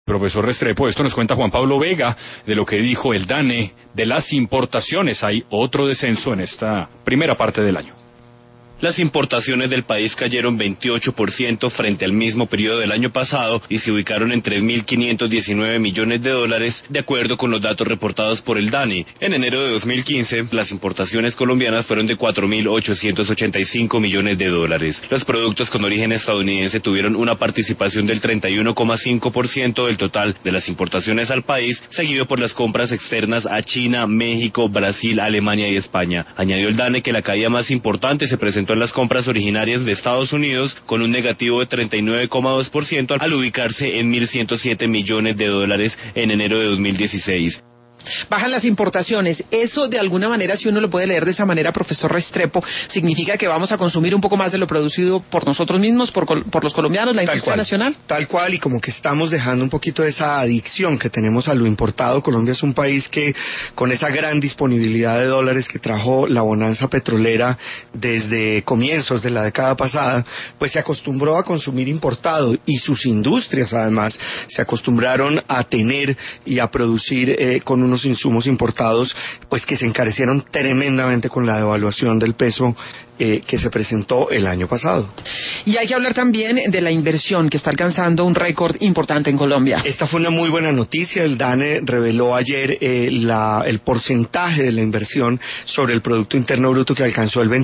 Profesor Restrepo, esto nos cuenta Juan Pablo Vega de lo que dijo el DANE de las importaciones. Hay otro descenso en esta primera parte del año. Las importaciones del país cayeron 28% frente al mismo periodo del año pasado y se ubicaron en $3.519 millones, de acuerdo con los datos reportados por el DANE. En enero de 2015, las importaciones colombianas fueron de $4.885 millones. Los productos con origen estadounidense tuvieron una participación del 31,5% del total de las importaciones al país, seguido por las compras externas a China, México, Brasil, Alemania y España. Añadió el DANE que la caída más importante se presentó en las compras originarias de Estados Unidos, con un negativo de 39,2% al ubicarse en $1.107 millones en enero de 2016. Bajan las importaciones. Eso, de alguna manera, si uno lo puede leer de esa manera, profesor Restrepo, significa que vamos a consumir un poco más de lo producido por nosotros mismos, por los colombianos, la industria nacional. Tal cual, y como que estamos dejando un poquito de esa adicción que tenemos a lo importado. Colombia es un país que, con esa gran disponibilidad de dólares que trajo la bonanza petrolera desde comienzos de la década pasada, pues se acostumbró a consumir importado, y sus industrias, además, se acostumbraron a tener y a producir con unos insumos importados, pues que se encarecieron tremendamente con la devaluación del peso que se presentó el año pasado. Y hay que hablar también de la inversión, que está alcanzando un récord importante en Colombia. Esta fue una muy buena noticia. El DANE reveló ayer el porcentaje de la inversión sobre el Producto Interno Bruto, que alcanzó el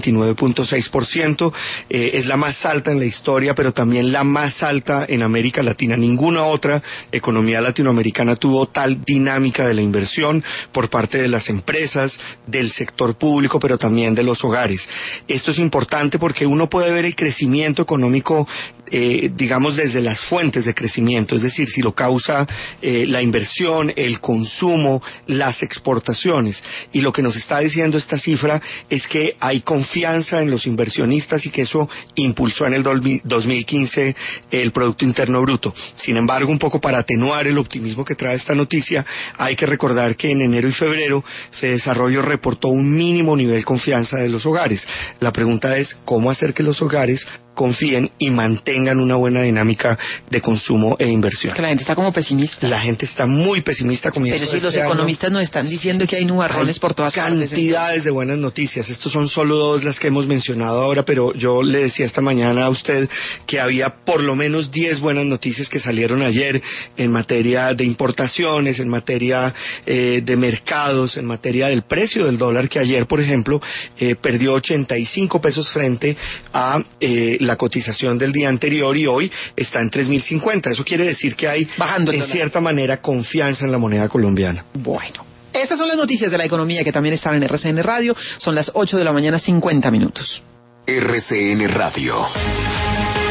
29,6%. Es la más alta en la historia, pero también la más alta en América Latina. Ninguna otra economía latinoamericana tuvo tal dinámica de la inversión por parte de las empresas, del sector público, pero también de los hogares. Esto es importante porque uno puede ver el crecimiento económico, digamos, desde las fuentes de crecimiento, es decir, si lo causa la inversión, el consumo, las exportaciones. Y lo que nos está diciendo esta cifra es que hay confianza en los inversionistas y que eso impulsó en el 2015 el Producto Interno Bruto. Sin embargo, un poco para atenuar el optimismo que trae esta noticia, hay que recordar que en enero y febrero Fedesarrollo reportó un mínimo nivel de confianza de los hogares. La pregunta es cómo hacer que los hogares confíen y mantengan una buena dinámica de consumo e inversión. Que la gente está como pesimista. La gente está muy pesimista. Pero si los economistas nos están diciendo que hay nubarrones por todas partes. Cantidades de buenas noticias. Estos son solo dos las que hemos mencionado ahora, pero yo le decía esta mañana a usted que había por lo menos 10 buenas noticias que salieron ayer en materia de importaciones, en materia de mercados, en materia del precio del dólar, que ayer, por ejemplo, perdió 85 pesos frente a la cotización del día anterior, y hoy está en 3.050. Eso quiere decir que hay, en cierta manera, confianza en la moneda colombiana. Bueno, estas son las noticias de la economía que también están en RCN Radio. Son las 8 de la mañana, 50 minutos. RCN Radio.